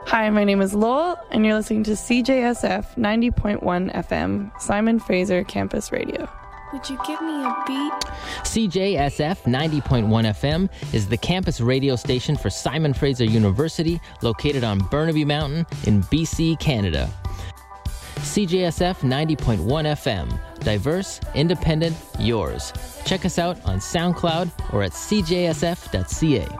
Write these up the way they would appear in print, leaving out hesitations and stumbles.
Hi, my name is Lowell, and you're listening to CJSF 90.1 FM, Simon Fraser Campus Radio. Would you give me a beat? CJSF 90.1 FM is the campus radio station for Simon Fraser University, located on Burnaby Mountain in BC, Canada. CJSF 90.1 FM, diverse, independent, yours. Check us out on SoundCloud or at cjsf.ca.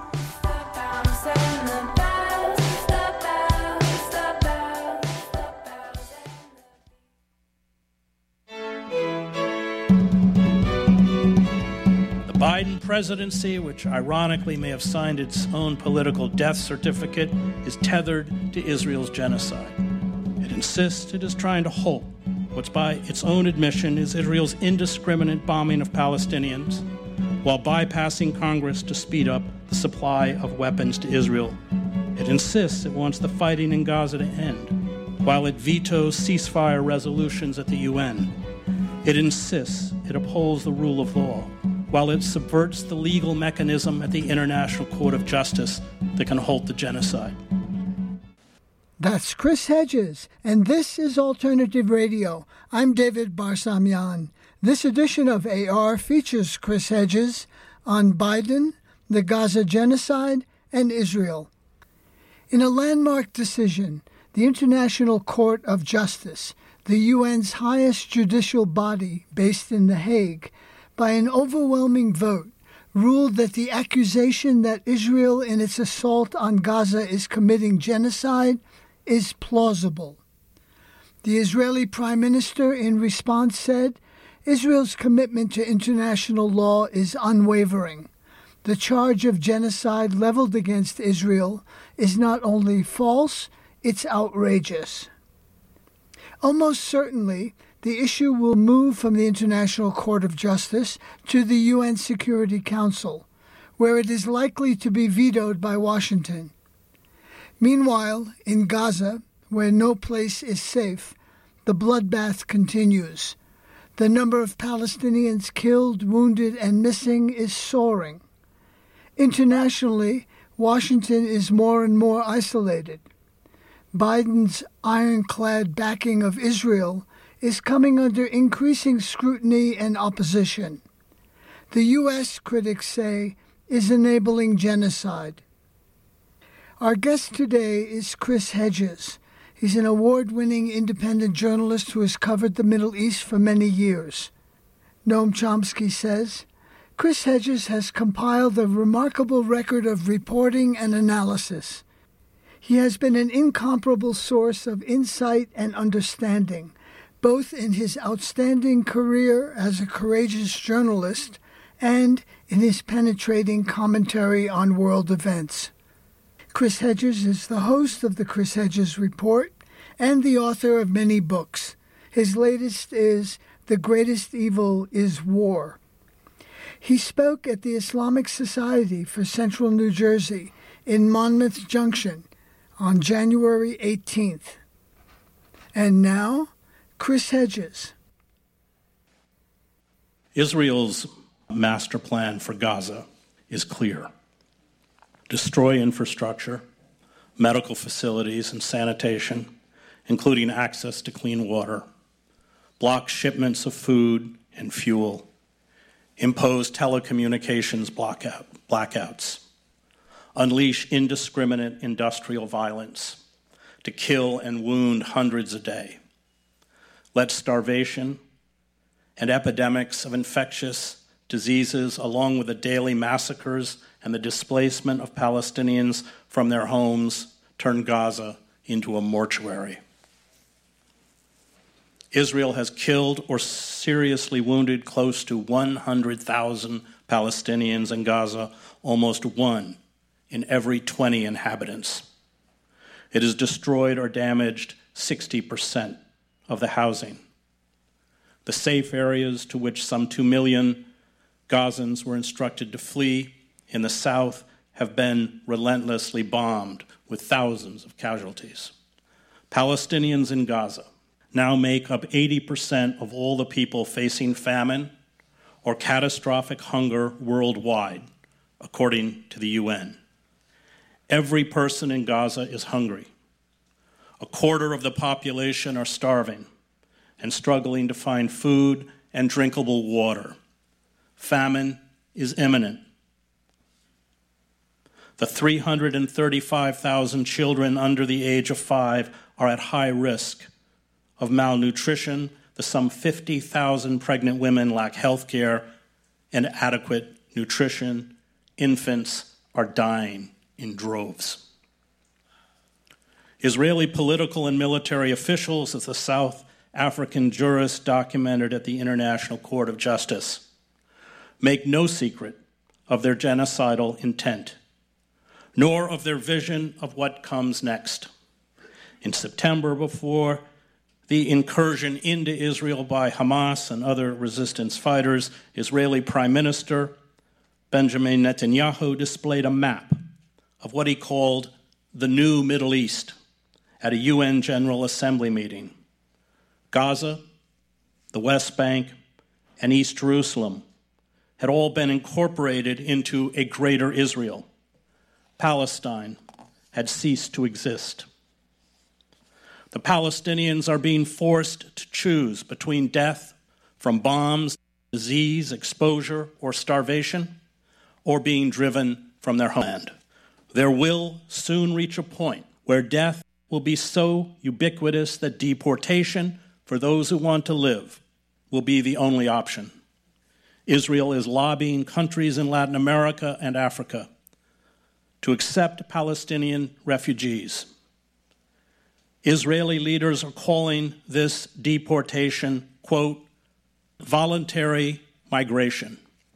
Biden presidency, which ironically may have signed its own political death certificate, is tethered to Israel's genocide. It insists it is trying to halt what's by its own admission is Israel's indiscriminate bombing of Palestinians, while bypassing Congress to speed up the supply of weapons to Israel. It insists it wants the fighting in Gaza to end, while it vetoes ceasefire resolutions at the UN. It insists it upholds the rule of law, while it subverts the legal mechanism at the International Court of Justice that can halt the genocide. That's Chris Hedges, and this is Alternative Radio. I'm David Barsamian. This edition of AR features Chris Hedges on Biden, the Gaza genocide, and Israel. In a landmark decision, the International Court of Justice, the UN's highest judicial body based in The Hague, by an overwhelming vote, ruled that the accusation that Israel in its assault on Gaza is committing genocide is plausible. The Israeli Prime Minister in response said, Israel's commitment to international law is unwavering. The charge of genocide leveled against Israel is not only false, it's outrageous. Almost certainly, the issue will move from the International Court of Justice to the UN Security Council, where it is likely to be vetoed by Washington. Meanwhile, in Gaza, where no place is safe, the bloodbath continues. The number of Palestinians killed, wounded, and missing is soaring. Internationally, Washington is more and more isolated. Biden's ironclad backing of Israel is coming under increasing scrutiny and opposition. The U.S., critics say, is enabling genocide. Our guest today is Chris Hedges. He's an award-winning independent journalist who has covered the Middle East for many years. Noam Chomsky says, Chris Hedges has compiled a remarkable record of reporting and analysis. He has been an incomparable source of insight and understanding, both in his outstanding career as a courageous journalist and in his penetrating commentary on world events. Chris Hedges is the host of the Chris Hedges Report and the author of many books. His latest is The Greatest Evil is War. He spoke at the Islamic Society for Central New Jersey in Monmouth Junction on January 18th. And now, Chris Hedges. Israel's master plan for Gaza is clear. Destroy infrastructure, medical facilities and sanitation, including access to clean water, block shipments of food and fuel, impose telecommunications blackouts, unleash indiscriminate industrial violence to kill and wound hundreds a day. Let starvation and epidemics of infectious diseases, along with the daily massacres and the displacement of Palestinians from their homes, turn Gaza into a mortuary. Israel has killed or seriously wounded close to 100,000 Palestinians in Gaza, almost 1 in every 20 inhabitants. It has destroyed or damaged 60% of the housing. The safe areas to which some 2 million Gazans were instructed to flee in the south have been relentlessly bombed with thousands of casualties. Palestinians in Gaza now make up 80% of all the people facing famine or catastrophic hunger worldwide, according to the UN. Every person in Gaza is hungry, A quarter of the population are starving and struggling to find food and drinkable water. Famine is imminent. The 335,000 children under the age of 5 are at high risk of malnutrition. The some 50,000 pregnant women lack health care and adequate nutrition. Infants are dying in droves. Israeli political and military officials, as the South African jurists documented at the International Court of Justice, make no secret of their genocidal intent, nor of their vision of what comes next. In September, before the incursion into Israel by Hamas and other resistance fighters, Israeli Prime Minister Benjamin Netanyahu displayed a map of what he called the new Middle East at a UN General Assembly meeting. Gaza, the West Bank, and East Jerusalem had all been incorporated into a greater Israel. Palestine had ceased to exist. The Palestinians are being forced to choose between death from bombs, disease, exposure, or starvation, or being driven from their homeland. There will soon reach a point where death will be so ubiquitous that deportation for those who want to live will be the only option. Israel is lobbying countries in Latin America and Africa to accept Palestinian refugees. Israeli leaders are calling this deportation, quote, voluntary migration.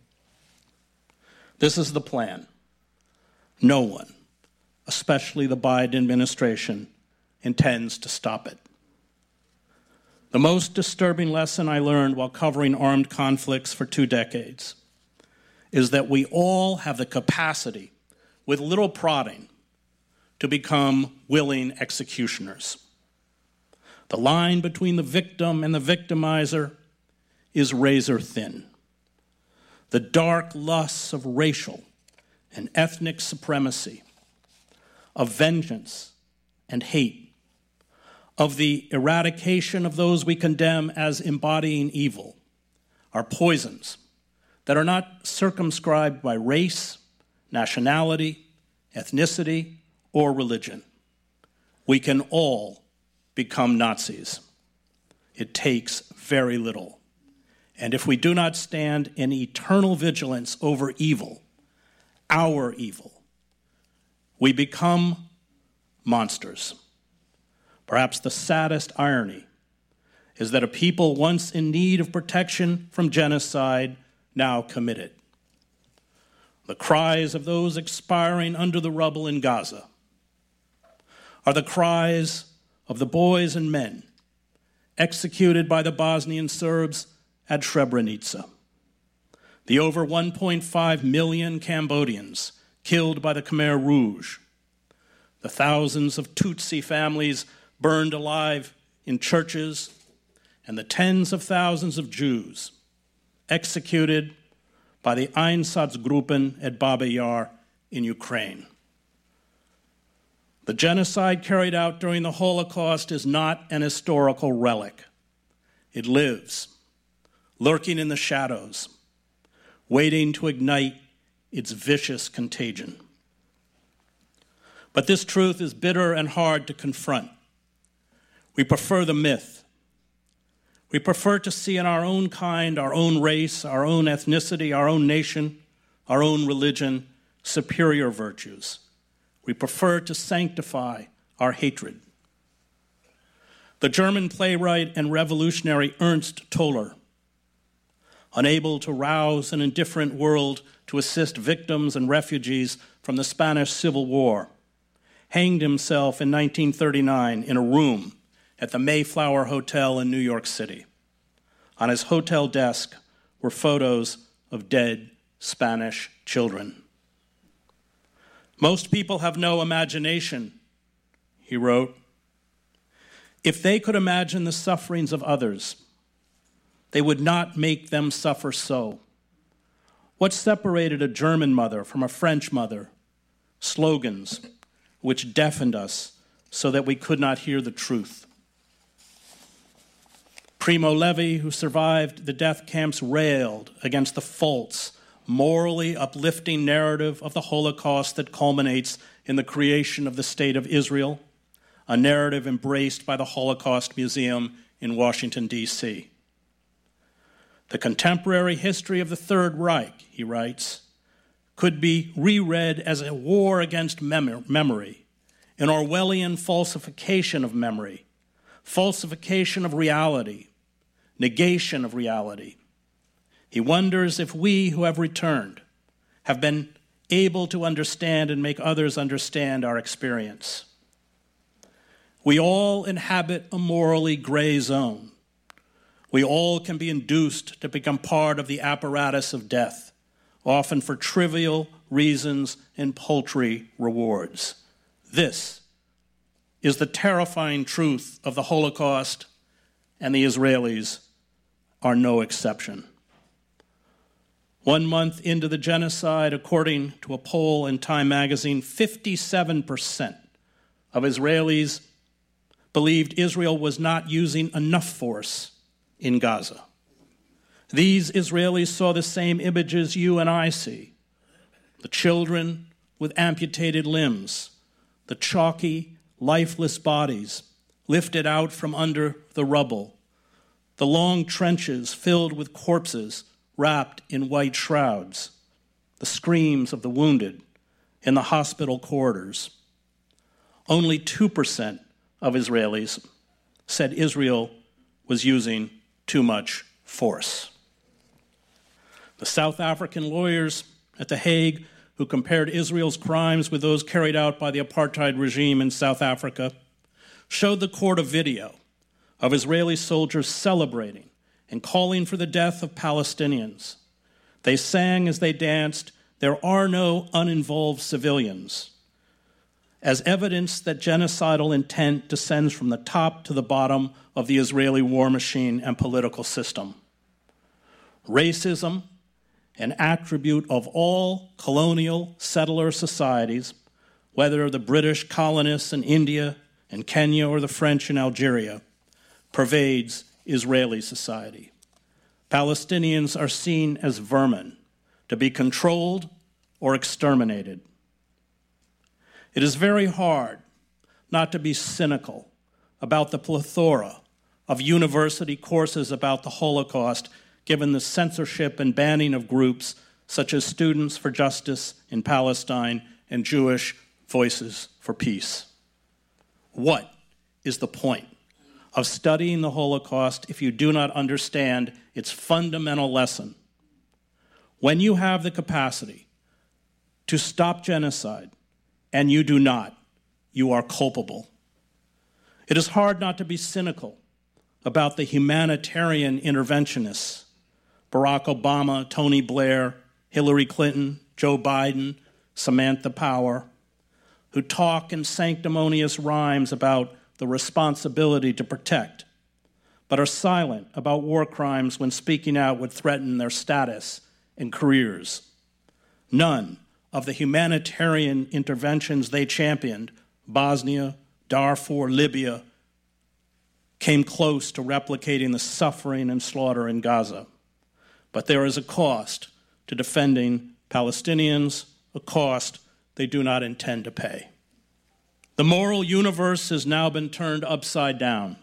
This is the plan. No one, especially the Biden administration, intends to stop it. The most disturbing lesson I learned while covering armed conflicts for 2 decades is that we all have the capacity, with little prodding, to become willing executioners. The line between the victim and the victimizer is razor thin. The dark lusts of racial and ethnic supremacy, of vengeance and hate, of the eradication of those we condemn as embodying evil, are poisons that are not circumscribed by race, nationality, ethnicity, or religion. We can all become Nazis. It takes very little. And if we do not stand in eternal vigilance over evil, our evil, we become monsters. Perhaps the saddest irony is that a people once in need of protection from genocide now commit it. The cries of those expiring under the rubble in Gaza are the cries of the boys and men executed by the Bosnian Serbs at Srebrenica, the over 1.5 million Cambodians killed by the Khmer Rouge, the thousands of Tutsi families burned alive in churches, and the tens of thousands of Jews executed by the Einsatzgruppen at Baba Yar in Ukraine. The genocide carried out during the Holocaust is not an historical relic. It lives, lurking in the shadows, waiting to ignite its vicious contagion. But this truth is bitter and hard to confront. We prefer the myth. We prefer to see in our own kind, our own race, our own ethnicity, our own nation, our own religion, superior virtues. We prefer to sanctify our hatred. The German playwright and revolutionary Ernst Toller, unable to rouse an indifferent world to assist victims and refugees from the Spanish Civil War, hanged himself in 1939 in a room at the Mayflower Hotel in New York City. On his hotel desk were photos of dead Spanish children. Most people have no imagination, he wrote. If they could imagine the sufferings of others, they would not make them suffer so. What separated a German mother from a French mother? Slogans which deafened us so that we could not hear the truth. Primo Levi, who survived the death camps, railed against the false, morally uplifting narrative of the Holocaust that culminates in the creation of the State of Israel, a narrative embraced by the Holocaust Museum in Washington, D.C. The contemporary history of the Third Reich, he writes, could be reread as a war against memory, an Orwellian falsification of memory, falsification of reality, negation of reality. He wonders if we who have returned have been able to understand and make others understand our experience. We all inhabit a morally gray zone. We all can be induced to become part of the apparatus of death, often for trivial reasons and paltry rewards. This is the terrifying truth of the Holocaust, and the Israelis are no exception. 1 month into the genocide, according to a poll in Time magazine, 57% of Israelis believed Israel was not using enough force in Gaza. These Israelis saw the same images you and I see: the children with amputated limbs, the chalky, lifeless bodies lifted out from under the rubble, the long trenches filled with corpses wrapped in white shrouds, the screams of the wounded in the hospital corridors. Only 2% of Israelis said Israel was using too much force. The South African lawyers at The Hague, who compared Israel's crimes with those carried out by the apartheid regime in South Africa, showed the court a video of Israeli soldiers celebrating and calling for the death of Palestinians. They sang as they danced, "There are no uninvolved civilians," as evidence that genocidal intent descends from the top to the bottom of the Israeli war machine and political system. Racism, an attribute of all colonial settler societies, whether the British colonists in India and Kenya or the French in Algeria, pervades Israeli society. Palestinians are seen as vermin, to be controlled or exterminated. It is very hard not to be cynical about the plethora of university courses about the Holocaust, given the censorship and banning of groups such as Students for Justice in Palestine and Jewish Voices for Peace. What is the point of studying the Holocaust if you do not understand its fundamental lesson? When you have the capacity to stop genocide, and you do not, you are culpable. It is hard not to be cynical about the humanitarian interventionists, Barack Obama, Tony Blair, Hillary Clinton, Joe Biden, Samantha Power, who talk in sanctimonious rhymes about the responsibility to protect, but are silent about war crimes when speaking out would threaten their status and careers. None of the humanitarian interventions they championed, Bosnia, Darfur, Libya, came close to replicating the suffering and slaughter in Gaza. But there is a cost to defending Palestinians, a cost they do not intend to pay. The moral universe has now been turned upside down.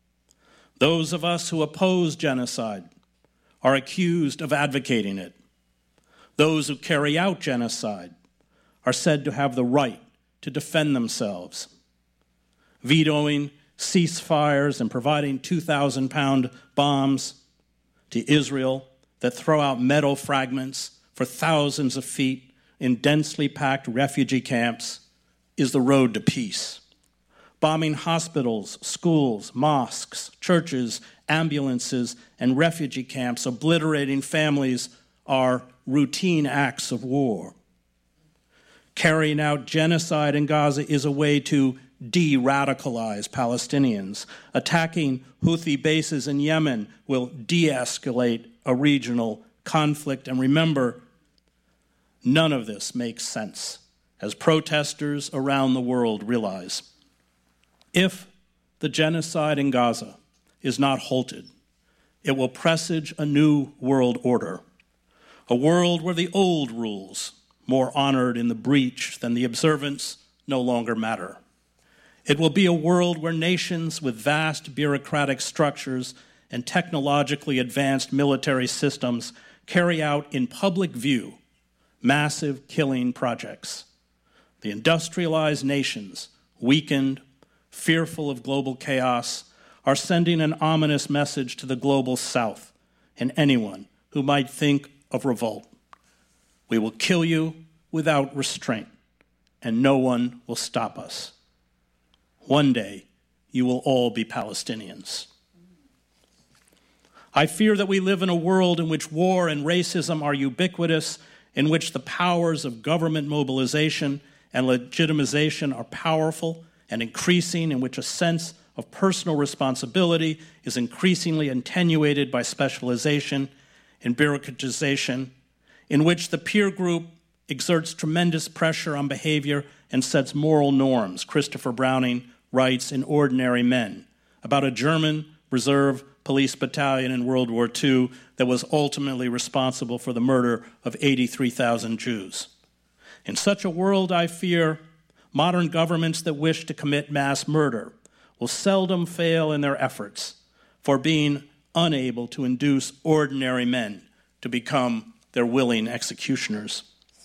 Those of us who oppose genocide are accused of advocating it. Those who carry out genocide are said to have the right to defend themselves. Vetoing ceasefires and providing 2,000-pound bombs to Israel that throw out metal fragments for thousands of feet in densely packed refugee camps is the road to peace. Bombing hospitals, schools, mosques, churches, ambulances, and refugee camps, obliterating families, are routine acts of war. Carrying out genocide in Gaza is a way to de-radicalize Palestinians. Attacking Houthi bases in Yemen will de-escalate a regional conflict. And remember, none of this makes sense, as protesters around the world realize. If the genocide in Gaza is not halted, it will presage a new world order, a world where the old rules, more honored in the breach than the observance, no longer matter. It will be a world where nations with vast bureaucratic structures and technologically advanced military systems carry out in public view massive killing projects. The industrialized nations, weakened, fearful of global chaos, are sending an ominous message to the global South and anyone who might think of revolt. We will kill you without restraint, and no one will stop us. One day, you will all be Palestinians. I fear that we live in a world in which war and racism are ubiquitous, in which the powers of government mobilization and legitimization are powerful and increasing, in which a sense of personal responsibility is increasingly attenuated by specialization and bureaucratization, in which the peer group exerts tremendous pressure on behavior and sets moral norms. Christopher Browning writes in Ordinary Men about a German reserve police battalion in World War II that was ultimately responsible for the murder of 83,000 Jews. In such a world, I fear, modern governments that wish to commit mass murder will seldom fail in their efforts for being unable to induce ordinary men to become their willing executioners.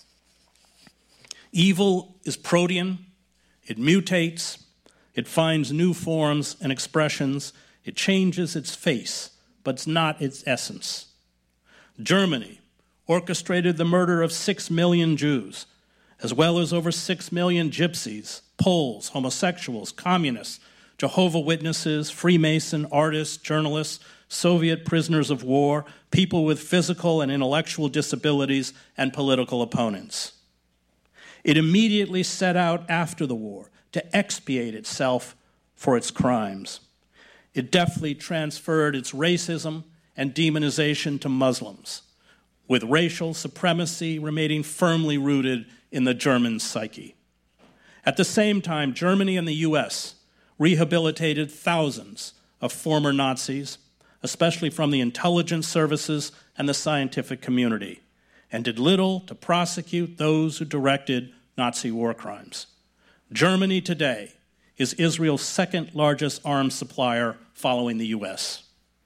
Evil is protean, it mutates, it finds new forms and expressions, it changes its face, but it's not its essence. Germany orchestrated the murder of 6 million Jews, as well as over 6 million gypsies, Poles, homosexuals, communists, Jehovah's Witnesses, Freemason, artists, journalists, Soviet prisoners of war, people with physical and intellectual disabilities, and political opponents. It immediately set out after the war to expiate itself for its crimes. It deftly transferred its racism and demonization to Muslims, with racial supremacy remaining firmly rooted in the German psyche. At the same time, Germany and the U.S. rehabilitated thousands of former Nazis, especially from the intelligence services and the scientific community, and did little to prosecute those who directed Nazi war crimes. Germany today is Israel's second largest arms supplier following the U.S.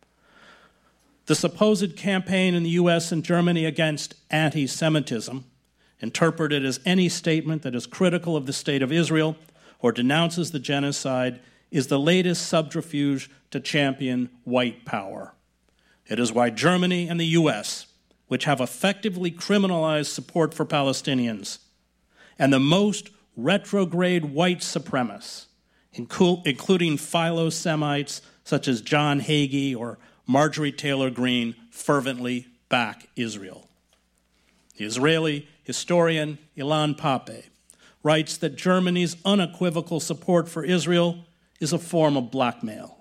The supposed campaign in the U.S. and Germany against anti-Semitism, interpreted as any statement that is critical of the state of Israel or denounces the genocide, is the latest subterfuge to champion white power. It is why Germany and the U.S., which have effectively criminalized support for Palestinians, and the most retrograde white supremacists, including philo-Semites such as John Hagee or Marjorie Taylor Greene, fervently back Israel. The Israeli historian Ilan Pappé writes that Germany's unequivocal support for Israel is a form of blackmail.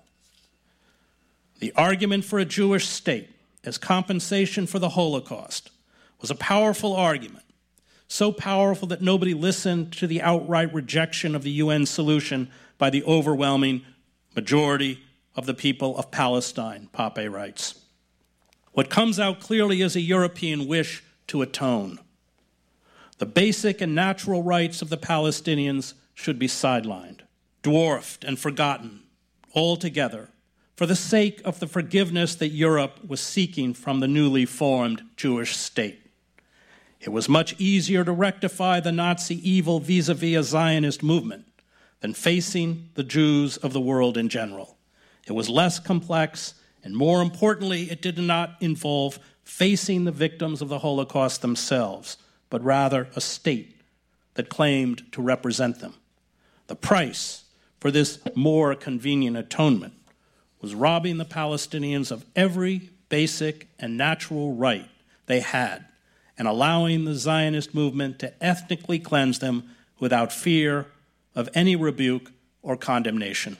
The argument for a Jewish state as compensation for the Holocaust was a powerful argument, so powerful that nobody listened to the outright rejection of the UN solution by the overwhelming majority of the people of Palestine, Pape writes. What comes out clearly is a European wish to atone. The basic and natural rights of the Palestinians should be sidelined, dwarfed and forgotten altogether for the sake of the forgiveness that Europe was seeking from the newly formed Jewish state. It was much easier to rectify the Nazi evil vis-a-vis a Zionist movement than facing the Jews of the world in general. It was less complex, and more importantly, it did not involve facing the victims of the Holocaust themselves, but rather a state that claimed to represent them. The price for this more convenient atonement was robbing the Palestinians of every basic and natural right they had and allowing the Zionist movement to ethnically cleanse them without fear of any rebuke or condemnation.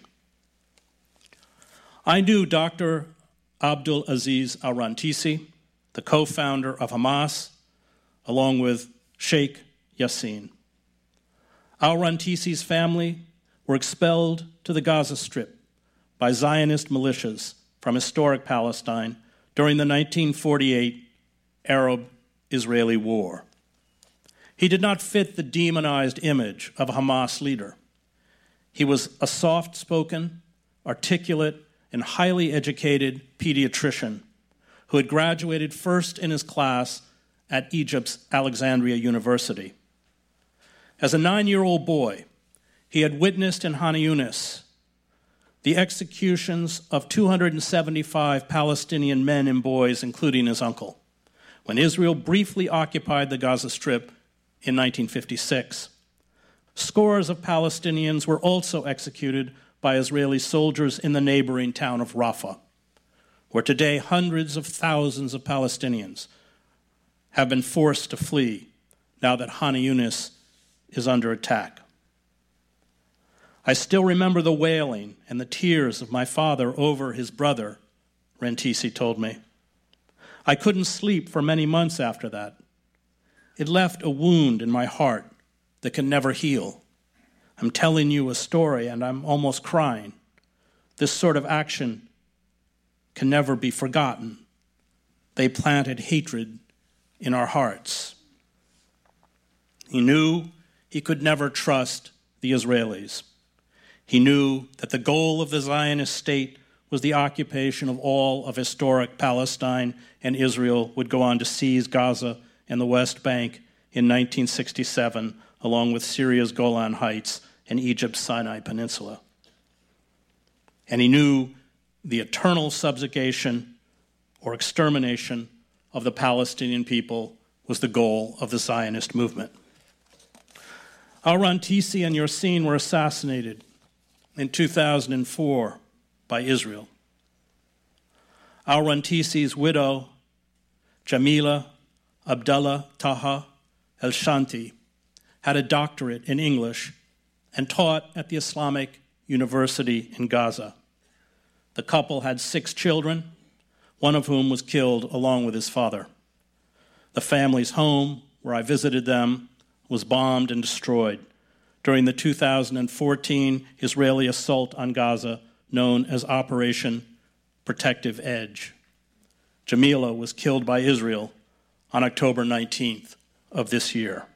I knew Dr. Abdul Aziz al-Rantisi, the co-founder of Hamas, along with Sheikh Yassin. Al-Rantisi's family were expelled to the Gaza Strip by Zionist militias from historic Palestine during the 1948 Arab-Israeli War. He did not fit the demonized image of a Hamas leader. He was a soft-spoken, articulate, and highly educated pediatrician who had graduated first in his class at Egypt's Alexandria University. As a 9-year-old boy, he had witnessed in Khan Yunis the executions of 275 Palestinian men and boys, including his uncle, when Israel briefly occupied the Gaza Strip in 1956. Scores of Palestinians were also executed by Israeli soldiers in the neighboring town of Rafah, where today hundreds of thousands of Palestinians have been forced to flee now that Khan Yunis is under attack. I still remember the wailing and the tears of my father over his brother, Rantisi told me. I couldn't sleep for many months after that. It left a wound in my heart that can never heal. I'm telling you a story and I'm almost crying. This sort of action can never be forgotten. They planted hatred in our hearts. He knew he could never trust the Israelis. He knew that the goal of the Zionist state was the occupation of all of historic Palestine, and Israel would go on to seize Gaza and the West Bank in 1967, along with Syria's Golan Heights and Egypt's Sinai Peninsula. And he knew the eternal subjugation or extermination of the Palestinian people was the goal of the Zionist movement. Al-Rantisi and Yassin were assassinated in 2004 by Israel. Al-Rantisi's widow, Jamila Abdullah Taha El-Shanti, had a doctorate in English and taught at the Islamic University in Gaza. The couple had 6 children, one of whom was killed along with his father. The family's home, where I visited them, was bombed and destroyed during the 2014 Israeli assault on Gaza known as Operation Protective Edge. Jamila was killed by Israel on October 19th of this year.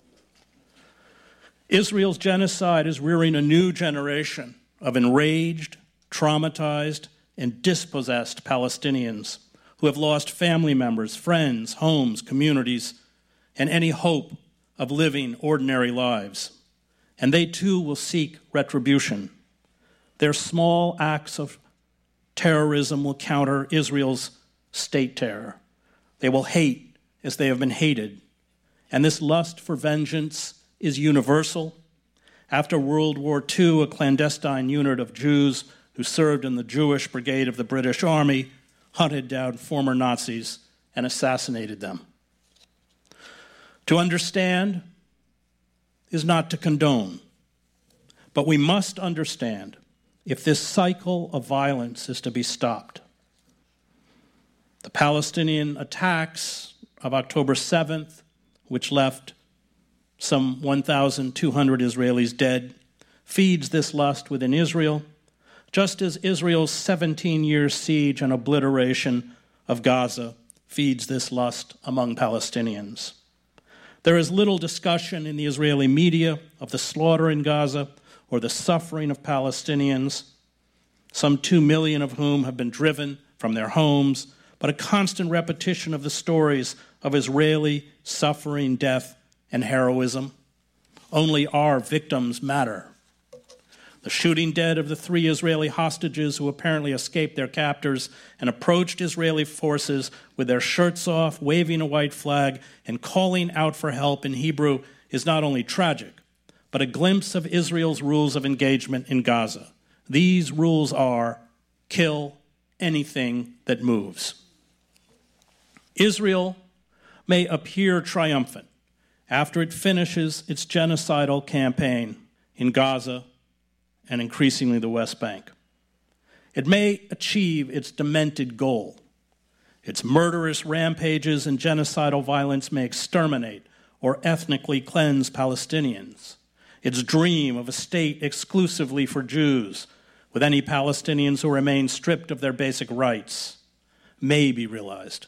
Israel's genocide is rearing a new generation of enraged, traumatized, and dispossessed Palestinians who have lost family members, friends, homes, communities, and any hope of living ordinary lives. And they too will seek retribution. Their small acts of terrorism will counter Israel's state terror. They will hate as they have been hated. And this lust for vengeance is universal. After World War II, a clandestine unit of Jews who served in the Jewish Brigade of the British Army hunted down former Nazis and assassinated them. To understand is not to condone, but we must understand if this cycle of violence is to be stopped. The Palestinian attacks of October 7th, which left some 1,200 Israelis dead, feeds this lust within Israel, just as Israel's 17-year siege and obliteration of Gaza feeds this lust among Palestinians. There is little discussion in the Israeli media of the slaughter in Gaza or the suffering of Palestinians, some 2 million of whom have been driven from their homes, but a constant repetition of the stories of Israeli suffering, death, and heroism. Only our victims matter. The shooting dead of the 3 Israeli hostages who apparently escaped their captors and approached Israeli forces with their shirts off, waving a white flag, and calling out for help in Hebrew is not only tragic, but a glimpse of Israel's rules of engagement in Gaza. These rules are, kill anything that moves. Israel may appear triumphant after it finishes its genocidal campaign in Gaza and increasingly the West Bank. It may achieve its demented goal. Its murderous rampages and genocidal violence may exterminate or ethnically cleanse Palestinians. its dream of a state exclusively for Jews, with any Palestinians who remain stripped of their basic rights, may be realized.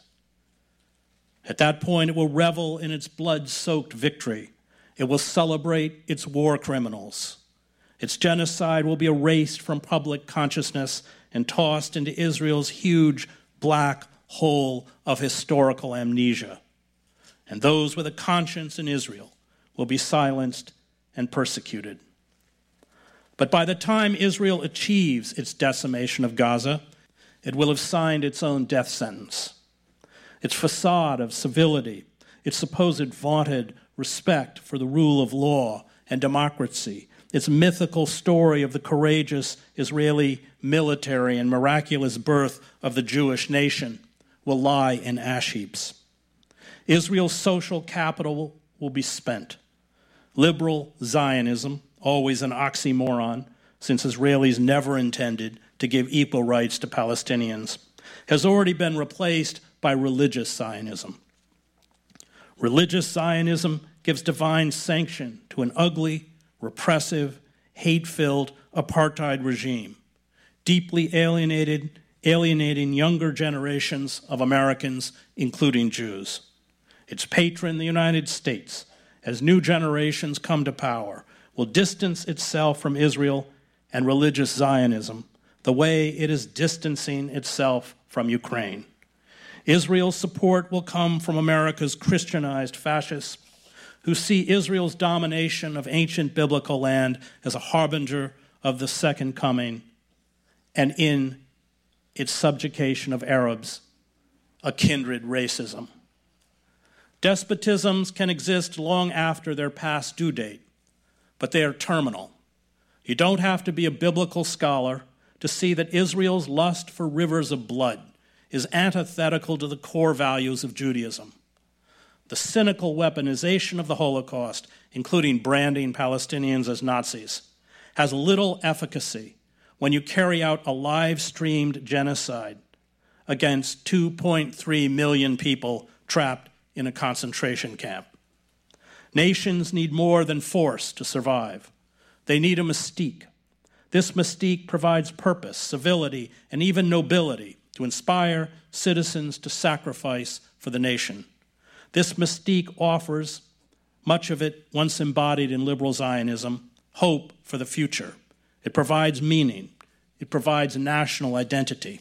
At that point, it will revel in its blood-soaked victory. It will celebrate its war criminals. Its genocide will be erased from public consciousness and tossed into Israel's huge black hole of historical amnesia. And those with a conscience in Israel will be silenced and persecuted. But by the time Israel achieves its decimation of Gaza, it will have signed its own death sentence. Its facade of civility, its supposed vaunted respect for the rule of law and democracy, its mythical story of the courageous Israeli military and miraculous birth of the Jewish nation will lie in ash heaps. Israel's social capital will be spent. Liberal Zionism, always an oxymoron, since Israelis never intended to give equal rights to Palestinians, has already been replaced by religious Zionism. Religious Zionism gives divine sanction to an ugly, repressive, hate-filled apartheid regime, deeply alienating younger generations of Americans, including Jews. Its patron, the United States, as new generations come to power, will distance itself from Israel and religious Zionism the way it is distancing itself from Ukraine. Israel's support will come from America's Christianized fascists who see Israel's domination of ancient biblical land as a harbinger of the second coming, and in its subjugation of Arabs, a kindred racism. Despotisms can exist long after their past due date, but they are terminal. You don't have to be a biblical scholar to see that Israel's lust for rivers of blood is antithetical to the core values of Judaism. The cynical weaponization of the Holocaust, including branding Palestinians as Nazis, has little efficacy when you carry out a live-streamed genocide against 2.3 million people trapped in a concentration camp. Nations need more than force to survive. They need a mystique. This mystique provides purpose, civility, and even nobility to inspire citizens to sacrifice for the nation. This mystique offers, much of it once embodied in liberal Zionism, hope for the future. It provides meaning. It provides national identity.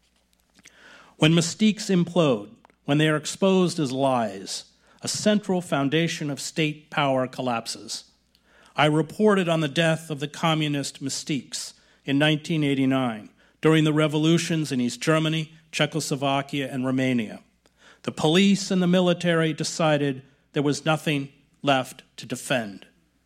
When mystiques implode, when they are exposed as lies, a central foundation of state power collapses. I reported on the death of the communist mystiques in 1989 during the revolutions in East Germany, Czechoslovakia, and Romania. The police and the military decided there was nothing left to defend.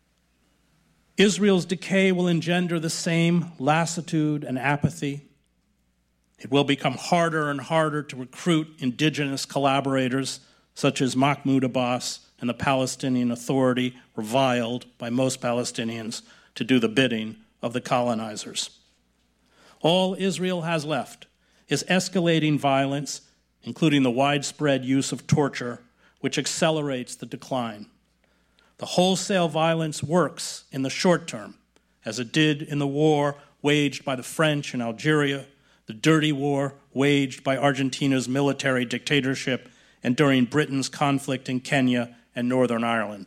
Israel's decay will engender the same lassitude and apathy. It will become harder and harder to recruit indigenous collaborators such as Mahmoud Abbas and the Palestinian Authority, reviled by most Palestinians, to do the bidding of the colonizers. All Israel has left is escalating violence, including the widespread use of torture, which accelerates the decline. The wholesale violence works in the short term, as it did in the war waged by the French in Algeria, the dirty war waged by Argentina's military dictatorship, and during Britain's conflict in Kenya and Northern Ireland.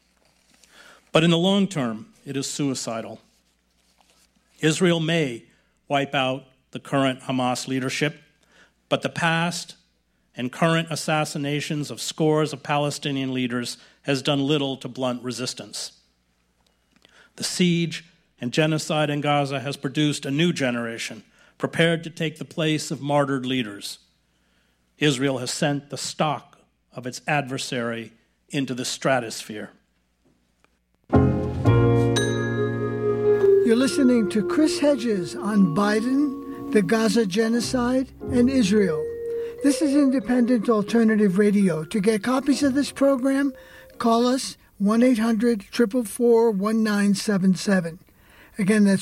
But in the long term, it is suicidal. Israel may wipe out the current Hamas leadership, but the past and current assassinations of scores of Palestinian leaders has done little to blunt resistance. The siege and genocide in Gaza has produced a new generation prepared to take the place of martyred leaders. Israel has sent the stock of its adversary into the stratosphere. You're listening to Chris Hedges on Biden, the Gaza genocide, and Israel. This is Independent Alternative Radio. To get copies of this program, call us 1-800-444-1977. Again, that's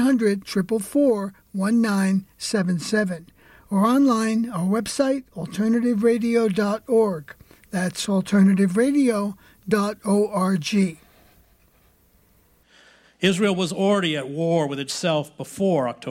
1-800-444-1977. Or online, our website, alternativeradio.org. That's alternativeradio.org. Israel was already at war with itself before October